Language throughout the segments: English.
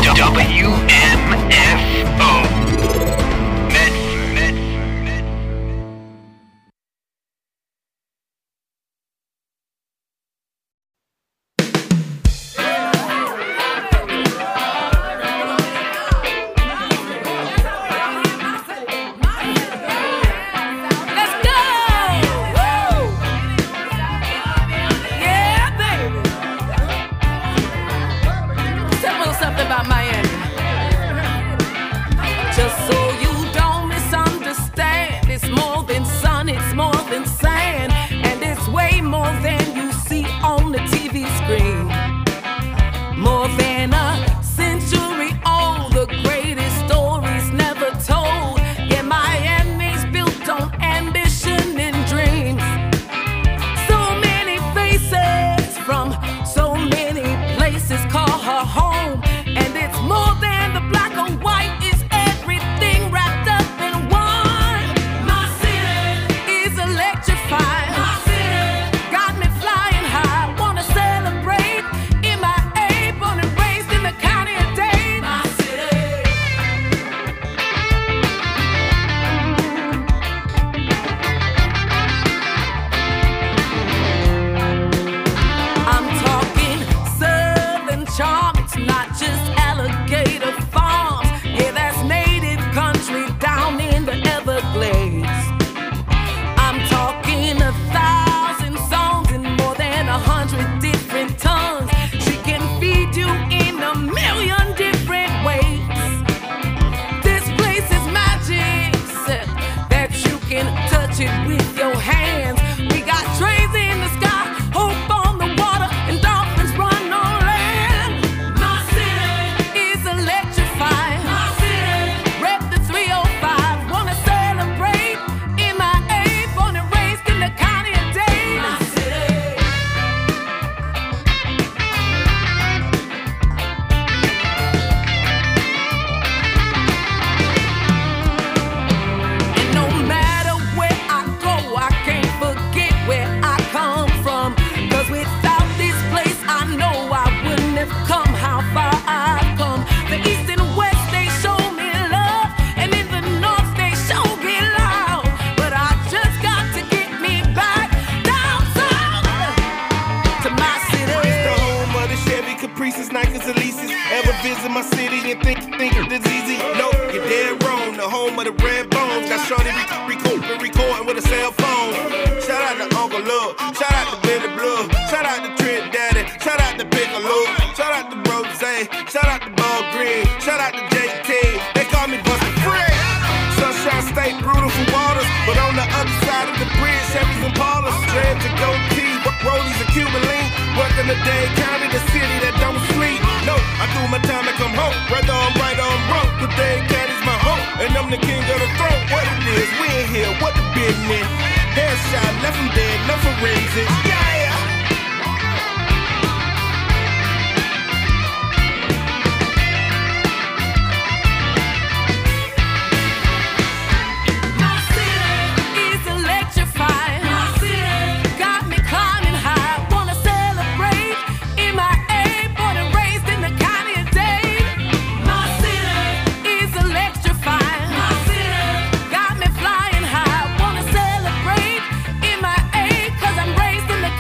Raised in the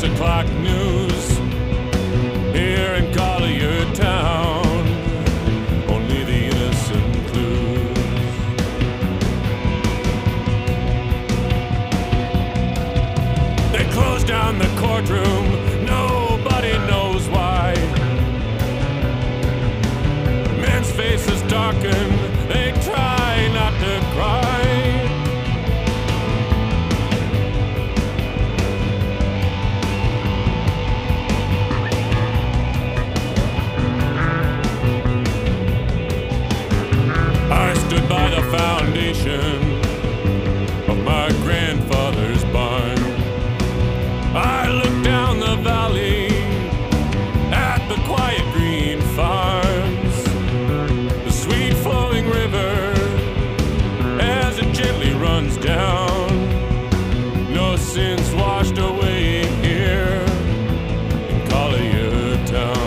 o'clock news here in Collier Town. Only the innocent clues. They closed down the courtroom, nobody knows why. Men's faces darken, they try not to cry. By the foundation of my grandfather's barn, I look down the valley at the quiet green farms, the sweet flowing river as it gently runs down. No sins washed away here in Collier Town.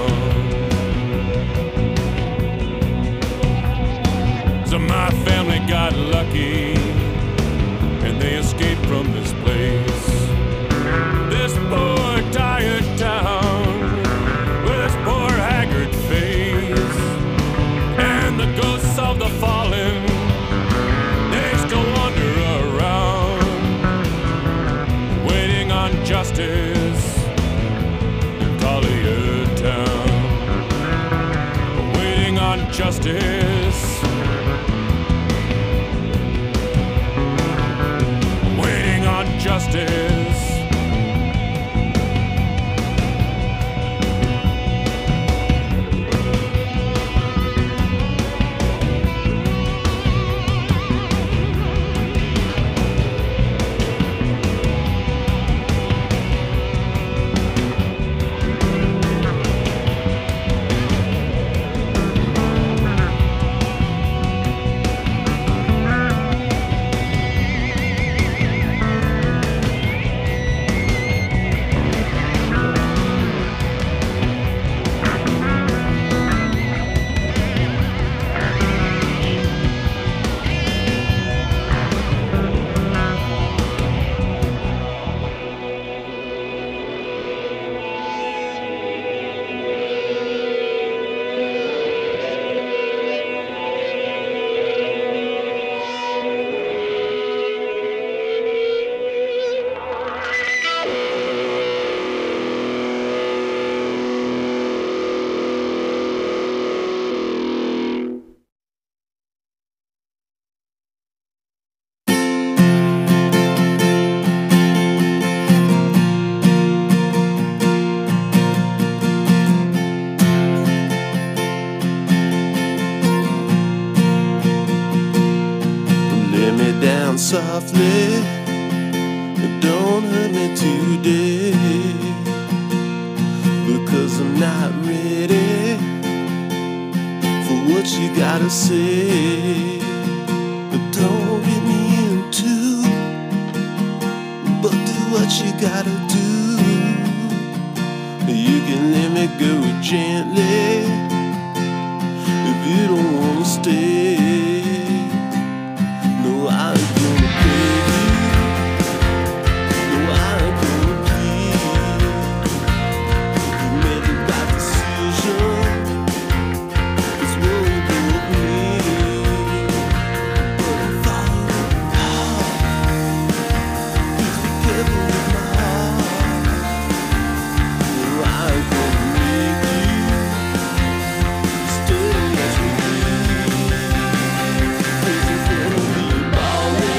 So my family got lucky and they escaped from this place. This poor tired town with its poor haggard face, and the ghosts of the fallen, they still wander around, waiting on justice in Collier Town, waiting on justice. Justice. Softly, don't hurt me today, because I'm not ready for what you gotta say. Don't get me into, but do what you gotta do. You can let me go gently if you don't wanna stay. No, I ain't gonna beg you. No, I ain't gonna plead. You made the right decision. It's what it broke me. But I'm falling apart. Please be careful with my heart. No, I ain't gonna make you stay as we be. Please don't be falling.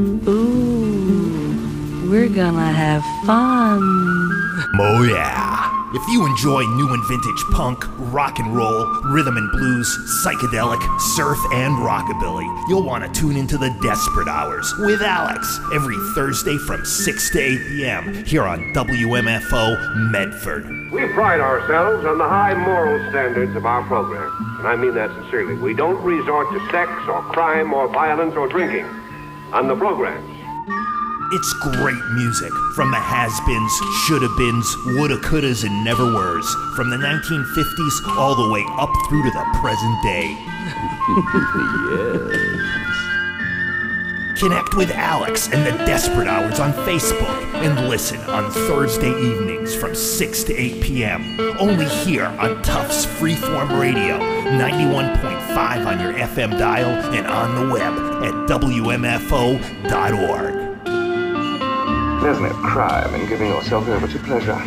Ooh, we're gonna have fun. Oh yeah. If you enjoy new and vintage punk, rock and roll, rhythm and blues, psychedelic, surf, and rockabilly, you'll want to tune into the Desperate Hours with Alex every Thursday from 6 to 8 p.m. here on WMFO Medford. We pride ourselves on the high moral standards of our program, and I mean that sincerely. We don't resort to sex or crime or violence or drinking on the programs. It's great music from the has-beens, shoulda-beens, woulda-couldas, and never-weres, from the 1950s all the way up through to the present day. Yes. Connect with Alex and the Desperate Hours on Facebook and listen on Thursday evenings from 6 to 8 p.m. only here on Tufts Freeform Radio, 91.5 on your FM dial and on the web at WMFO.org. There's no crime in giving yourself over to pleasure.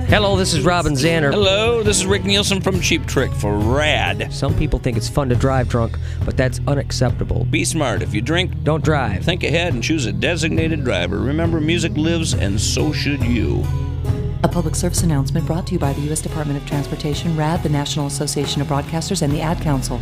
Hello, this is Robin Zander. Hello, this is Rick Nielsen from Cheap Trick for RAD. Some people think it's fun to drive drunk, but that's unacceptable. Be smart. If you drink, don't drive. Think ahead and choose a designated driver. Remember, music lives, and so should you. A public service announcement brought to you by the U.S. Department of Transportation, RAD, the National Association of Broadcasters, and the Ad Council.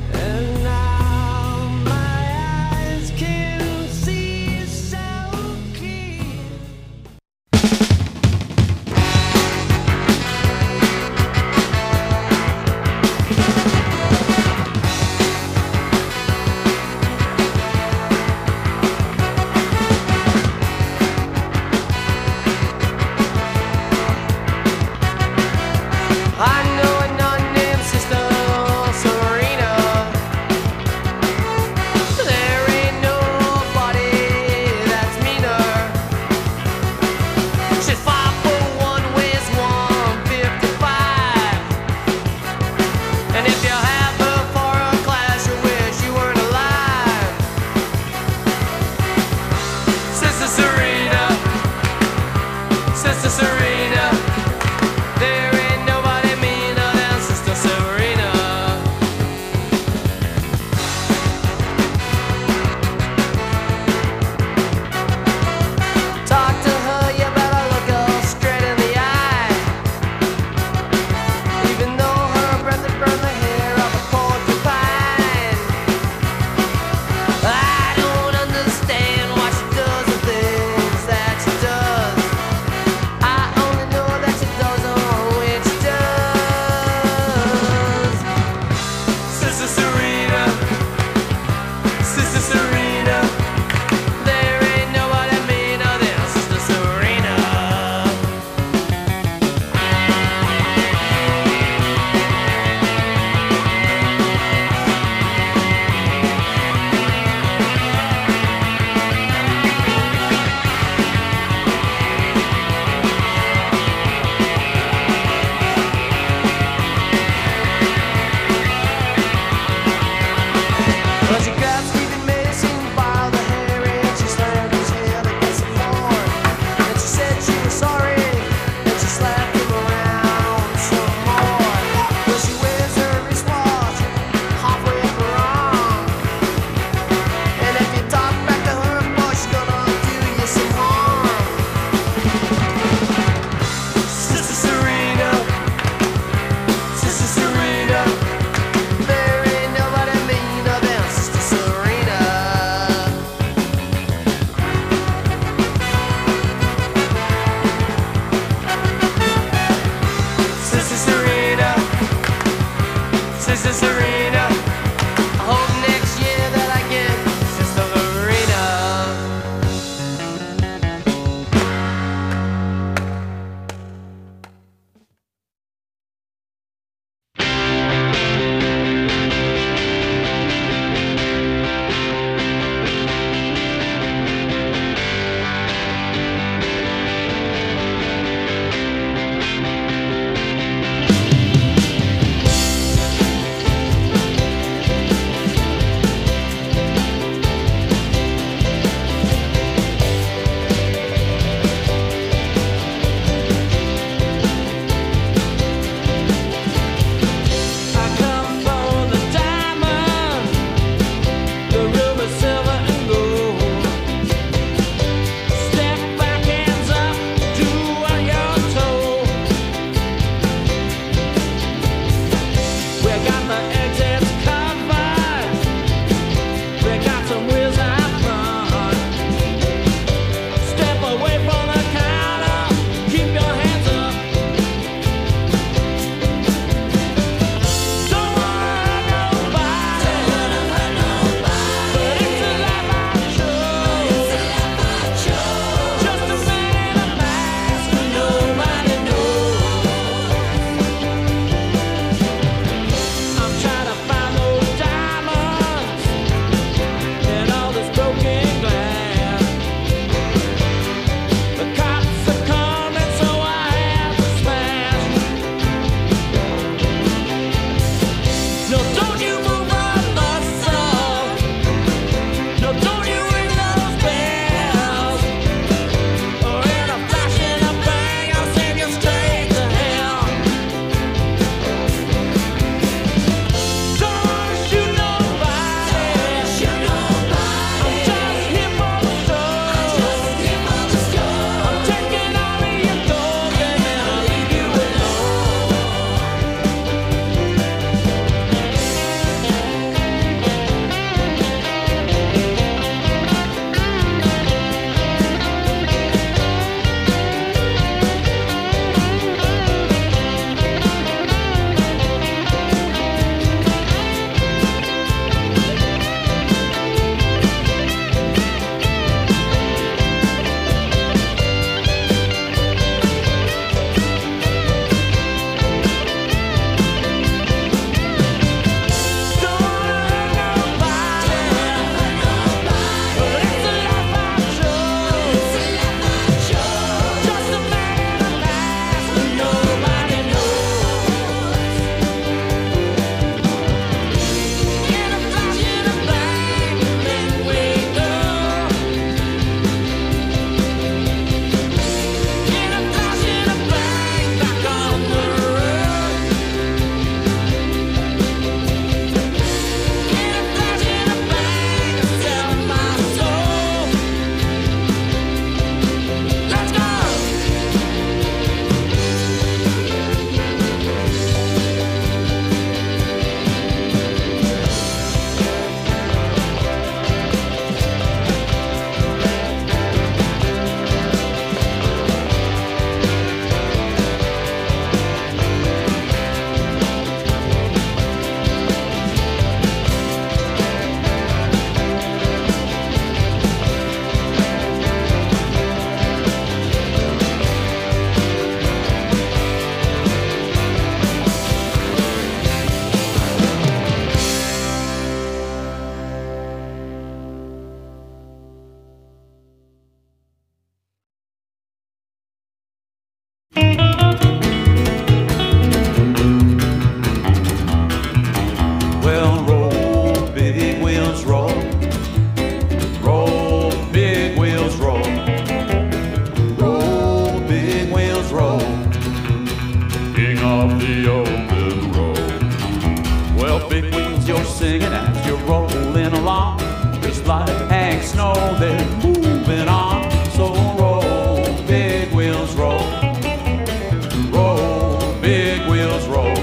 singing as you're rolling along. Just like Hank Snow, they're moving on. So roll, big wheels roll. Roll, big wheels roll.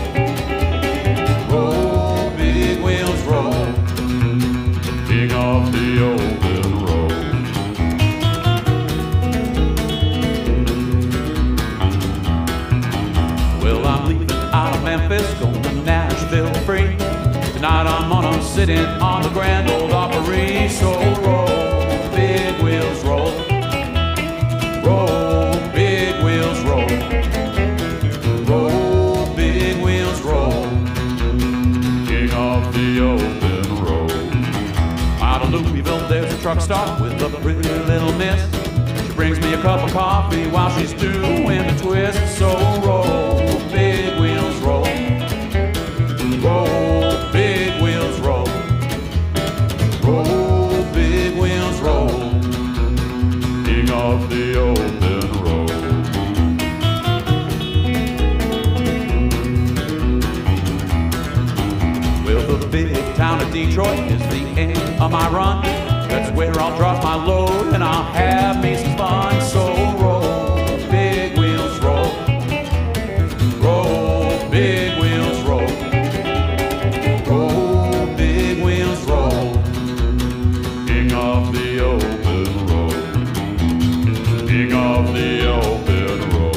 Roll, big wheels roll. King of the open road. Well, I'm leaving out of Memphis, going to Nashville free. Tonight I'm gonna sit in on the Grand Ole Opry. So roll, big wheels roll. Roll, big wheels roll. Roll, big wheels roll. King of the open road. Out of Louisville there's a truck stop with a pretty little miss. She brings me a cup of coffee while she's doing the twist. So roll, big wheels roll. Roll, big wheels roll. Roll, big wheels roll. King of the open road. Well, the big town of Detroit is the end of my run. That's where I'll drop my load and I'll have me some fun. So roll, big wheels roll. Roll, big wheels roll. Roll, big wheels roll. King of the open road. King of the open road.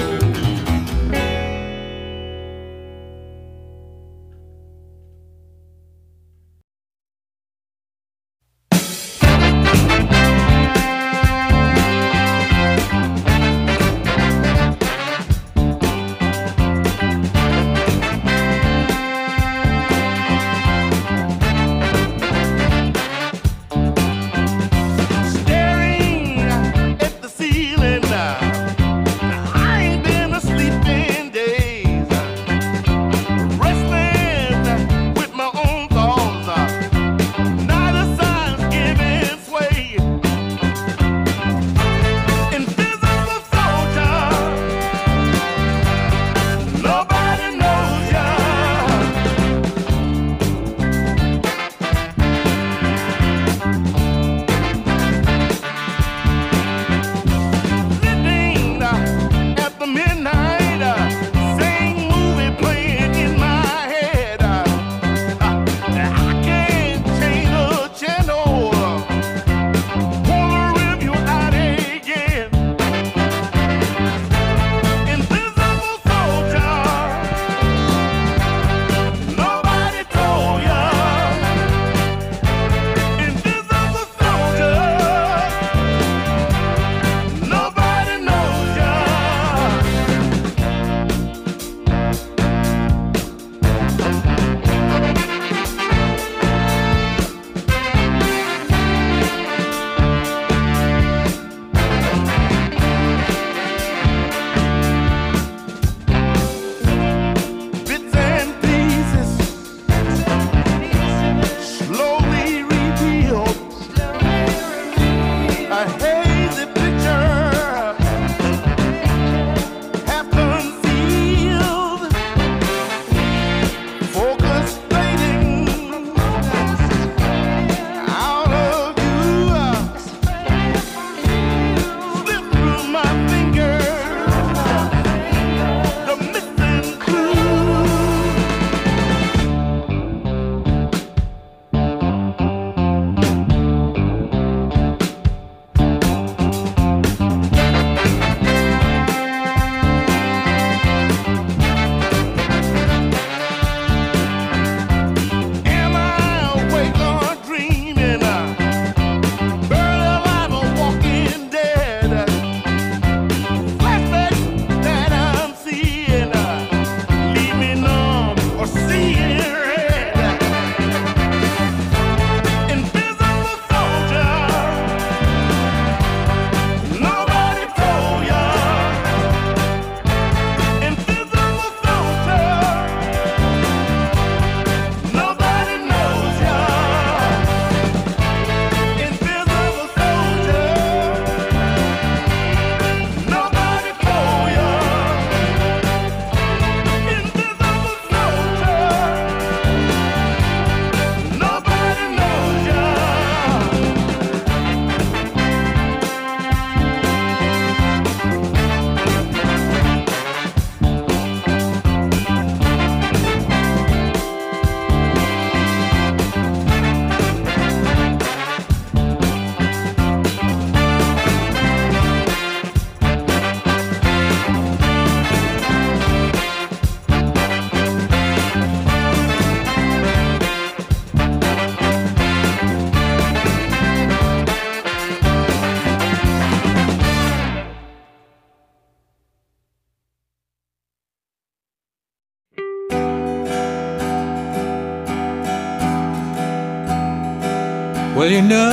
Well, you know,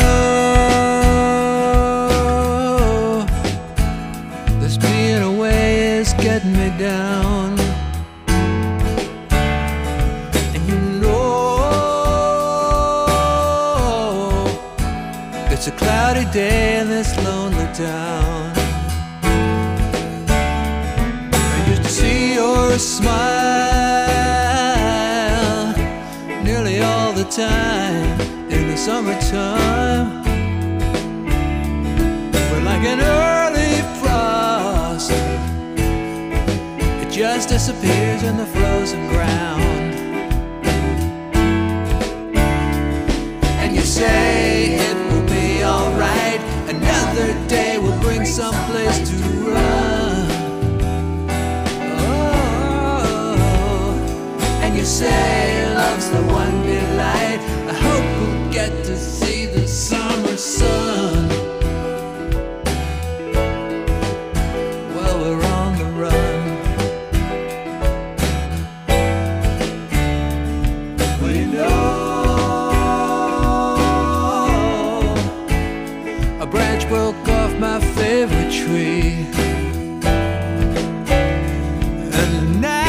this being away is getting me down. And you know, it's a cloudy day in this lonely town. I used to see your smile nearly all the time in the summertime. But like an early frost, it just disappears in the frozen ground. And you say it will be alright, another day will bring someplace to run. Oh, and you say love's the one delight. I hope we'll get to see the summer sun. Well, we're on the run. We know a branch broke off my favorite tree. And now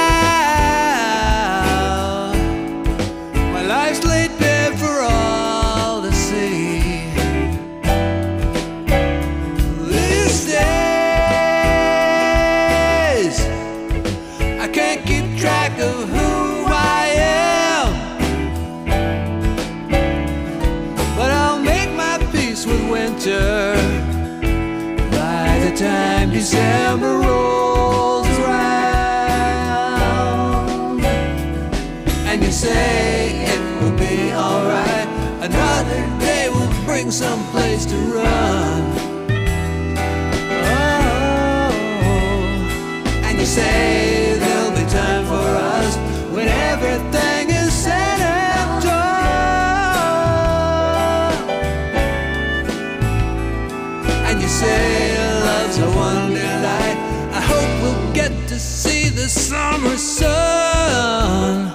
my life's laid bare for all to see. These days I can't keep track of who I am, but I'll make my peace with winter by the time December rolls around. And you say it will be alright, another day will bring someplace to run. Oh, and you say there'll be time for us when everything is said and done. And you say love's a one delight. I hope we'll get to see the summer sun.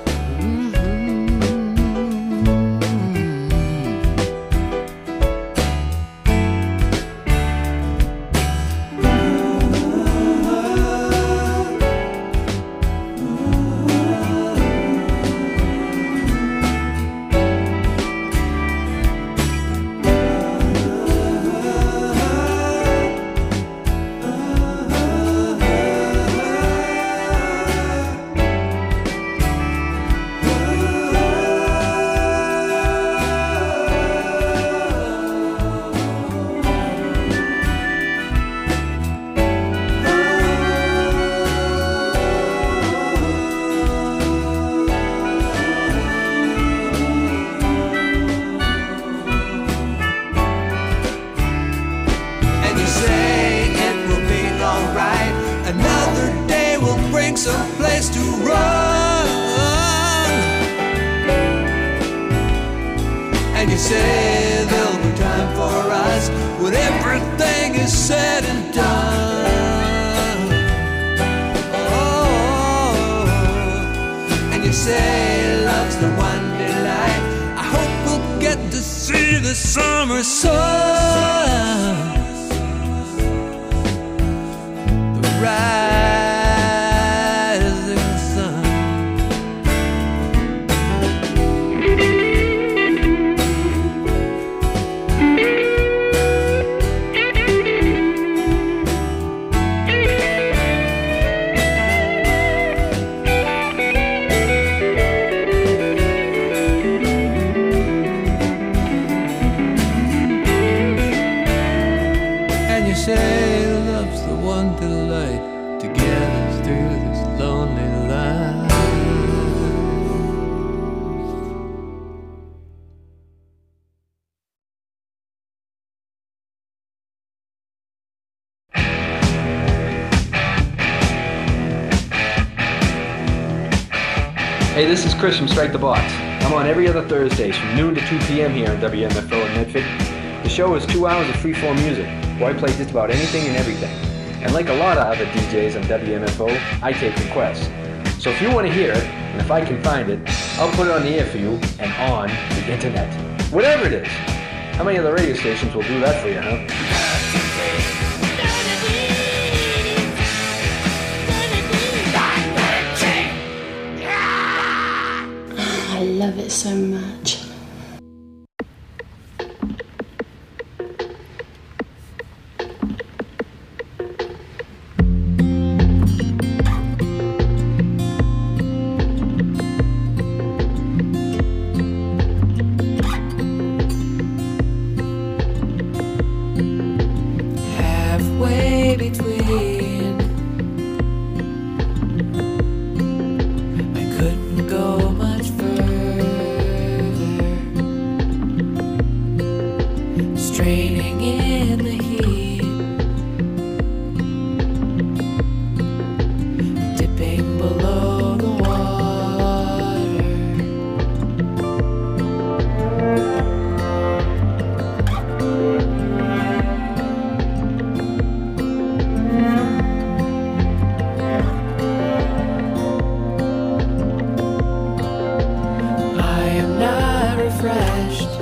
And you say it will be alright, another day will bring someplace to run. And you say there'll be time for us when everything is said and done. Oh, and you say love's the one delight. I hope we'll get to see the summer sun. The rising sun. And you say love's the one delight to get us through this lonely life. Hey, this is Chris from Strike the Box. I'm on every other Thursdays from noon to 2 p.m. here on WMFO in Medford. The show is 2 hours of free-form music, where I play just about anything and everything. And like a lot of other DJs on WMFO, I take requests. So if you want to hear it, and if I can find it, I'll put it on the air for you and on the internet. Whatever it is. How many of the radio stations will do that for you, huh? I love it so much. Halfway between, I couldn't go much further, straining in the heat, dipping below the water. I am not refreshed.